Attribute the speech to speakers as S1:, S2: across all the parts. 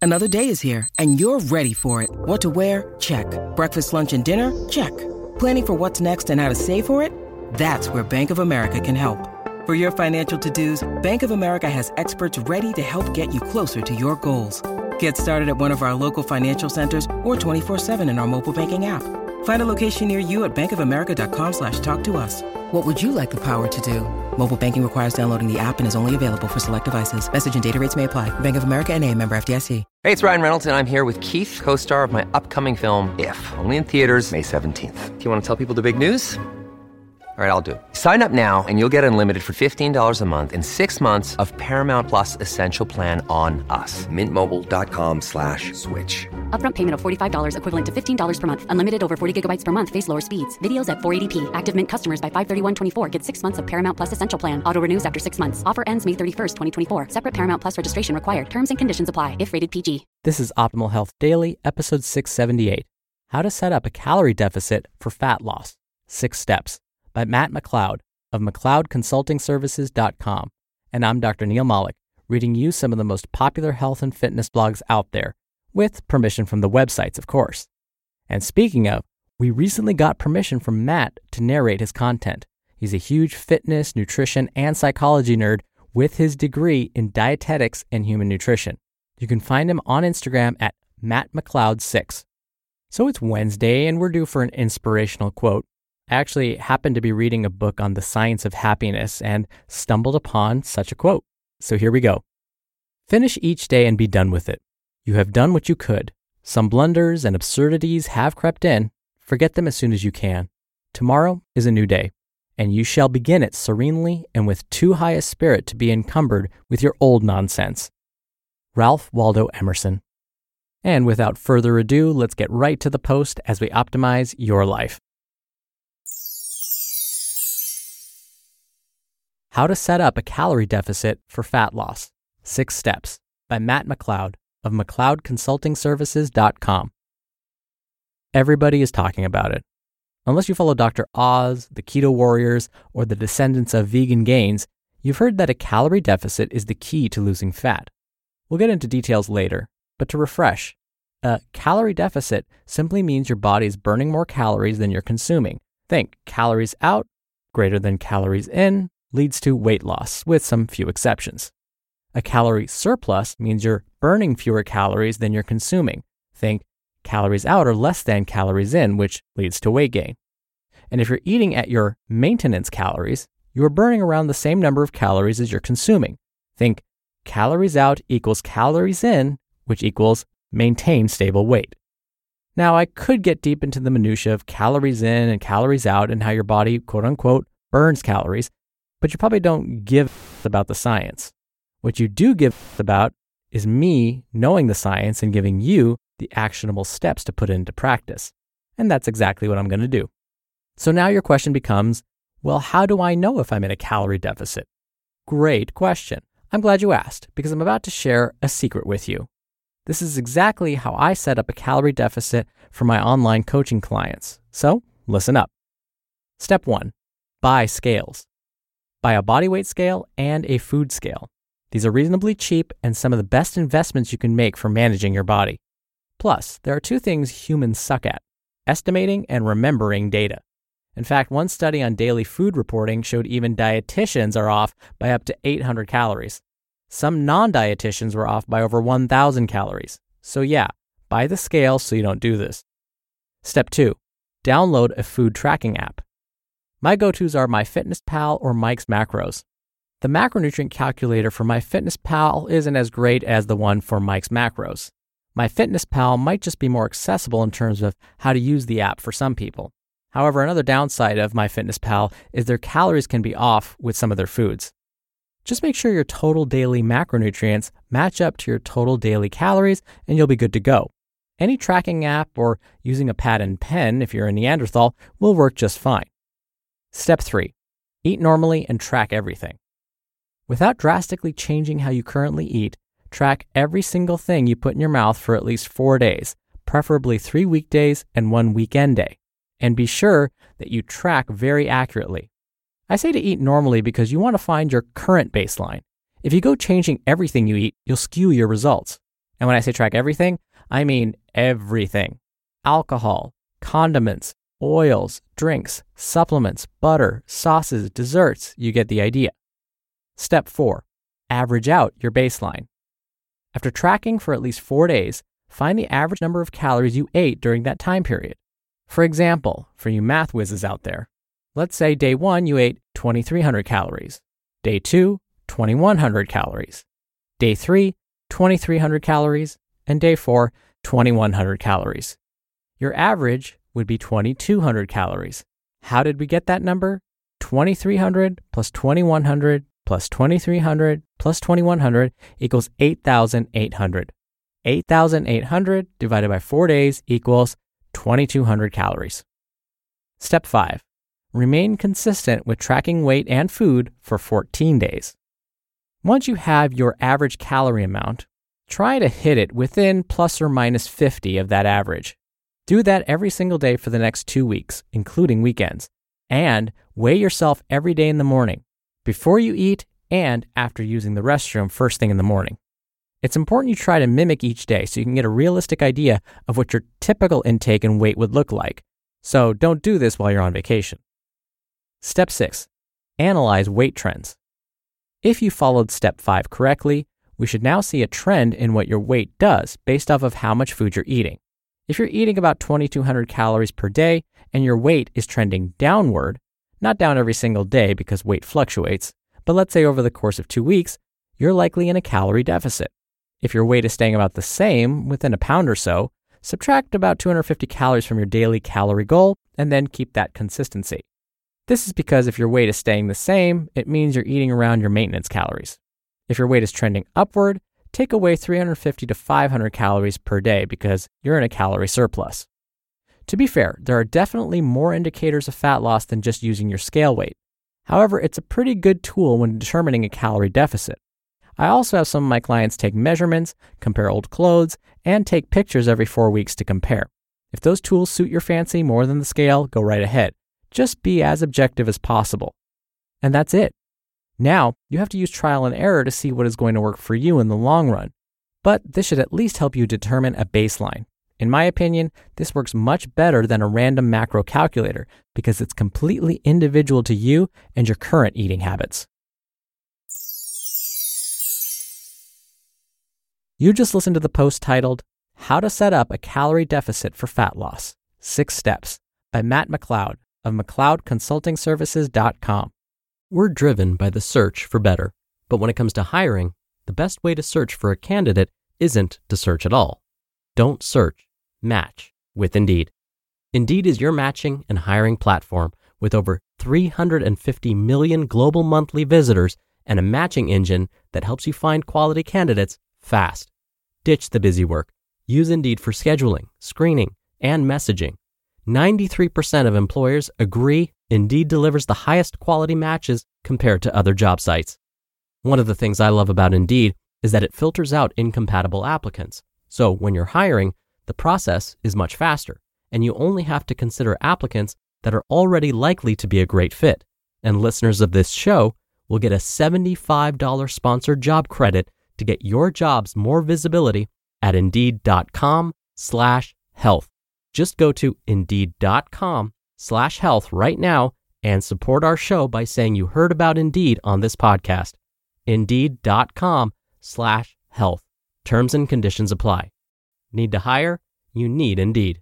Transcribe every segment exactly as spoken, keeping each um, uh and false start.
S1: Another day is here, and you're ready for it. What to wear? Check. Breakfast, lunch, and dinner? Check. Planning for what's next and how to save for it? That's where Bank of America can help. For your financial to-dos, Bank of America has experts ready to help get you closer to your goals. Get started at one of our local financial centers or twenty-four seven in our mobile banking app. Find a location near you at bankofamerica.com slash talk to us. What would you like the power to do? Mobile banking requires downloading the app and is only available for select devices. Message and data rates may apply. Bank of America N A, member F D I C.
S2: Hey, it's Ryan Reynolds, and I'm here with Keith, co-star of my upcoming film, If, only in theaters May seventeenth. Do you want to tell people the big news? All right, I'll do it. Sign up now and you'll get unlimited for fifteen dollars a month and six months of Paramount Plus Essential Plan on us. Mint Mobile dot com slash switch.
S3: Upfront payment of forty-five dollars equivalent to fifteen dollars per month. Unlimited over forty gigabytes per month. Face lower speeds. Videos at four eighty p. Active Mint customers by five thirty-one twenty-four get six months of Paramount Plus Essential Plan. Auto renews after six months. Offer ends May thirty-first, twenty twenty-four. Separate Paramount Plus registration required. Terms and conditions apply if rated P G.
S4: This is Optimal Health Daily, episode six seventy-eight. How to set up a calorie deficit for fat loss. Six steps. By Matt McLeod of McLeod Consulting Services dot com. And I'm Doctor Neil Malik, reading you some of the most popular health and fitness blogs out there, with permission from the websites, of course. And speaking of, we recently got permission from Matt to narrate his content. He's a huge fitness, nutrition, and psychology nerd with his degree in dietetics and human nutrition. You can find him on Instagram at Matt McLeod six. So it's Wednesday, and we're due for an inspirational quote. I actually happened to be reading a book on the science of happiness and stumbled upon such a quote. So here we go. Finish each day and be done with it. You have done what you could. Some blunders and absurdities have crept in. Forget them as soon as you can. Tomorrow is a new day, and you shall begin it serenely and with too high a spirit to be encumbered with your old nonsense. Ralph Waldo Emerson. And without further ado, let's get right to the post as we optimize your life. How to Set Up a Calorie Deficit for Fat Loss. Six Steps by Matt McLeod of McLeod Consulting Services dot com. Everybody is talking about it. Unless you follow Doctor Oz, the Keto Warriors, or the descendants of Vegan Gains, you've heard that a calorie deficit is the key to losing fat. We'll get into details later, but to refresh, a calorie deficit simply means your body is burning more calories than you're consuming. Think calories out greater than calories in leads to weight loss, with some few exceptions. A calorie surplus means you're burning fewer calories than you're consuming. Think calories out are less than calories in, which leads to weight gain. And if you're eating at your maintenance calories, you're burning around the same number of calories as you're consuming. Think calories out equals calories in, which equals maintain stable weight. Now, I could get deep into the minutia of calories in and calories out and how your body, quote unquote, burns calories, but you probably don't give about the science. What you do give about is me knowing the science and giving you the actionable steps to put into practice. And that's exactly what I'm going to do. So now your question becomes, well, how do I know if I'm in a calorie deficit? Great question. I'm glad you asked, because I'm about to share a secret with you. This is exactly how I set up a calorie deficit for my online coaching clients. So listen up. Step one, buy scales. Buy a body weight scale and a food scale. These are reasonably cheap and some of the best investments you can make for managing your body. Plus, there are two things humans suck at: estimating and remembering data. In fact, one study on daily food reporting showed even dietitians are off by up to eight hundred calories. Some non-dietitians were off by over one thousand calories. So yeah, buy the scale so you don't do this. Step two, download a food tracking app. My go-tos are MyFitnessPal or Mike's Macros. The macronutrient calculator for MyFitnessPal isn't as great as the one for Mike's Macros. MyFitnessPal might just be more accessible in terms of how to use the app for some people. However, another downside of MyFitnessPal is their calories can be off with some of their foods. Just make sure your total daily macronutrients match up to your total daily calories and you'll be good to go. Any tracking app or using a pad and pen if you're a Neanderthal will work just fine. Step three, eat normally and track everything. Without drastically changing how you currently eat, track every single thing you put in your mouth for at least four days, preferably three weekdays and one weekend day. And be sure that you track very accurately. I say to eat normally because you want to find your current baseline. If you go changing everything you eat, you'll skew your results. And when I say track everything, I mean everything. Alcohol, condiments, oils, drinks, supplements, butter, sauces, desserts, you get the idea. Step four, average out your baseline. After tracking for at least four days, find the average number of calories you ate during that time period. For example, for you math whizzes out there, let's say day one you ate twenty-three hundred calories, day two, twenty-one hundred calories, day three, twenty-three hundred calories, and day four, twenty-one hundred calories. Your average would be twenty-two hundred calories. How did we get that number? twenty-three hundred plus twenty-one hundred plus twenty-three hundred plus twenty-one hundred equals eight thousand eight hundred. eight thousand eight hundred divided by four days equals twenty-two hundred calories. Step five, remain consistent with tracking weight and food for fourteen days. Once you have your average calorie amount, try to hit it within plus or minus fifty of that average. Do that every single day for the next two weeks, including weekends, and weigh yourself every day in the morning, before you eat and after using the restroom first thing in the morning. It's important you try to mimic each day so you can get a realistic idea of what your typical intake and weight would look like. So don't do this while you're on vacation. Step six, analyze weight trends. If you followed step five correctly, we should now see a trend in what your weight does based off of how much food you're eating. If you're eating about twenty-two hundred calories per day and your weight is trending downward, not down every single day because weight fluctuates, but let's say over the course of two weeks, you're likely in a calorie deficit. If your weight is staying about the same, within a pound or so, subtract about two hundred fifty calories from your daily calorie goal and then keep that consistency. This is because if your weight is staying the same, it means you're eating around your maintenance calories. If your weight is trending upward, take away three hundred fifty to five hundred calories per day because you're in a calorie surplus. To be fair, there are definitely more indicators of fat loss than just using your scale weight. However, it's a pretty good tool when determining a calorie deficit. I also have some of my clients take measurements, compare old clothes, and take pictures every four weeks to compare. If those tools suit your fancy more than the scale, go right ahead. Just be as objective as possible. And that's it. Now, you have to use trial and error to see what is going to work for you in the long run. But this should at least help you determine a baseline. In my opinion, this works much better than a random macro calculator because it's completely individual to you and your current eating habits. You just listened to the post titled, How to Set Up a Calorie Deficit for Fat Loss, Six Steps, by Matt McLeod of McLeod Consulting Services dot com. We're driven by the search for better, but when it comes to hiring, the best way to search for a candidate isn't to search at all. Don't search, match with Indeed. Indeed is your matching and hiring platform with over three hundred fifty million global monthly visitors and a matching engine that helps you find quality candidates fast. Ditch the busy work. Use Indeed for scheduling, screening, and messaging. ninety-three percent of employers agree Indeed delivers the highest quality matches compared to other job sites. One of the things I love about Indeed is that it filters out incompatible applicants. So when you're hiring, the process is much faster, and you only have to consider applicants that are already likely to be a great fit. And listeners of this show will get a seventy-five dollars sponsored job credit to get your jobs more visibility at Indeed.com slash health. Just go to Indeed.com slash health right now and support our show by saying you heard about Indeed on this podcast. Indeed.com slash health. Terms and conditions apply. Need to hire? You need Indeed.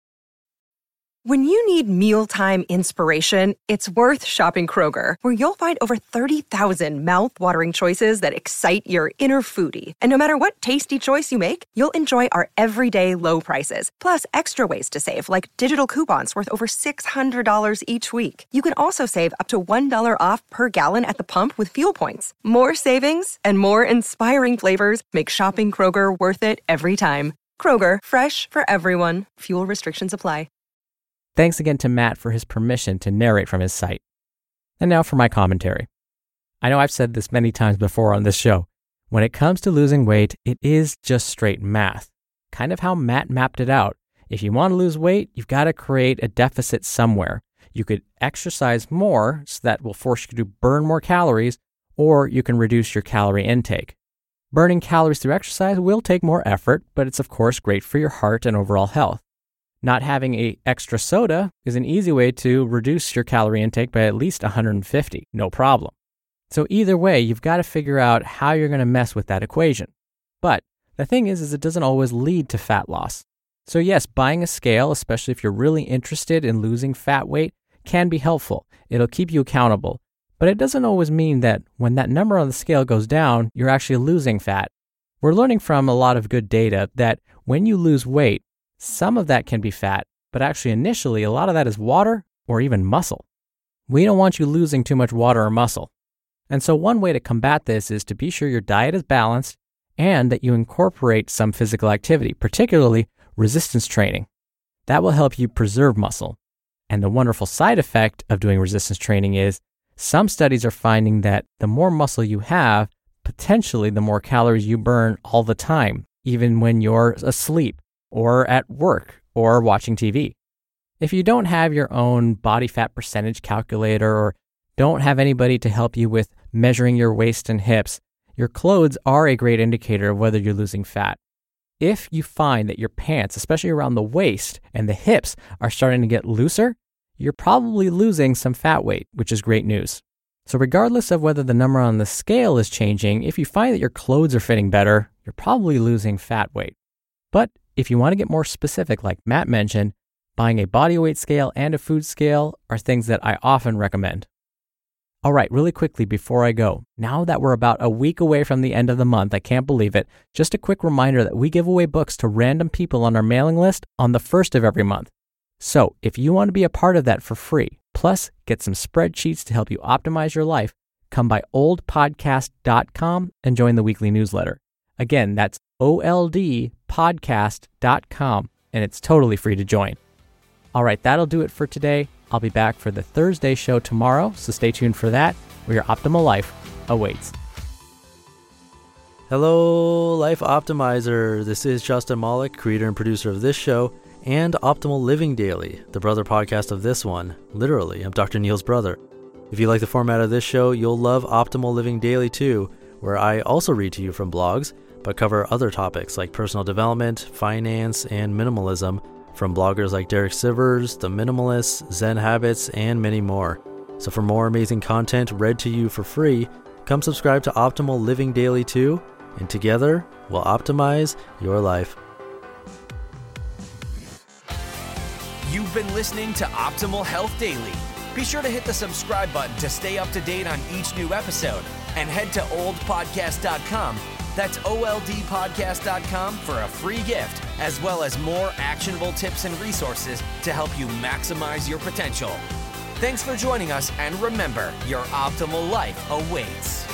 S5: When you need mealtime inspiration, it's worth shopping Kroger, where you'll find over thirty thousand mouth-watering choices that excite your inner foodie. And no matter what tasty choice you make, you'll enjoy our everyday low prices, plus extra ways to save, like digital coupons worth over six hundred dollars each week. You can also save up to one dollar off per gallon at the pump with fuel points. More savings and more inspiring flavors make shopping Kroger worth it every time. Kroger, fresh for everyone. Fuel restrictions apply.
S4: Thanks again to Matt for his permission to narrate from his site. And now for my commentary. I know I've said this many times before on this show. When it comes to losing weight, it is just straight math. Kind of how Matt mapped it out. If you want to lose weight, you've got to create a deficit somewhere. You could exercise more, so that will force you to burn more calories, or you can reduce your calorie intake. Burning calories through exercise will take more effort, but it's of course great for your heart and overall health. Not having a extra soda is an easy way to reduce your calorie intake by at least one hundred fifty, no problem. So either way, you've got to figure out how you're going to mess with that equation. But the thing is, is it doesn't always lead to fat loss. So yes, buying a scale, especially if you're really interested in losing fat weight, can be helpful. It'll keep you accountable. But it doesn't always mean that when that number on the scale goes down, you're actually losing fat. We're learning from a lot of good data that when you lose weight, some of that can be fat, but actually initially a lot of that is water or even muscle. We don't want you losing too much water or muscle. And so one way to combat this is to be sure your diet is balanced and that you incorporate some physical activity, particularly resistance training. That will help you preserve muscle. And the wonderful side effect of doing resistance training is some studies are finding that the more muscle you have, potentially the more calories you burn all the time, even when you're asleep or at work or watching T V. If you don't have your own body fat percentage calculator or don't have anybody to help you with measuring your waist and hips, your clothes are a great indicator of whether you're losing fat. If you find that your pants, especially around the waist and the hips, are starting to get looser, you're probably losing some fat weight, which is great news. So regardless of whether the number on the scale is changing, if you find that your clothes are fitting better, you're probably losing fat weight. But if you want to get more specific, like Matt mentioned, buying a body weight scale and a food scale are things that I often recommend. All right, really quickly before I go, now that we're about a week away from the end of the month, I can't believe it, just a quick reminder that we give away books to random people on our mailing list on the first of every month. So if you want to be a part of that for free, plus get some spreadsheets to help you optimize your life, come by old podcast dot com and join the weekly newsletter. Again, that's O L D podcast dot com, and it's totally free to join. All right, that'll do it for today. I'll be back for the Thursday show tomorrow, so stay tuned for that, where your optimal life awaits.
S6: Hello, Life Optimizer. This is Justin Malik, creator and producer of this show, and Optimal Living Daily, the brother podcast of this one. Literally, I'm Doctor Neil's brother. If you like the format of this show, you'll love Optimal Living Daily too, where I also read to you from blogs, but cover other topics like personal development, finance, and minimalism, from bloggers like Derek Sivers, The Minimalists, Zen Habits, and many more. So for more amazing content read to you for free, come subscribe to Optimal Living Daily too, and together we'll optimize your life.
S7: You've been listening to Optimal Health Daily. Be sure to hit the subscribe button to stay up to date on each new episode, and head to old podcast dot com. That's O L D podcast dot com for a free gift, as well as more actionable tips and resources to help you maximize your potential. Thanks for joining us, and remember, your optimal life awaits.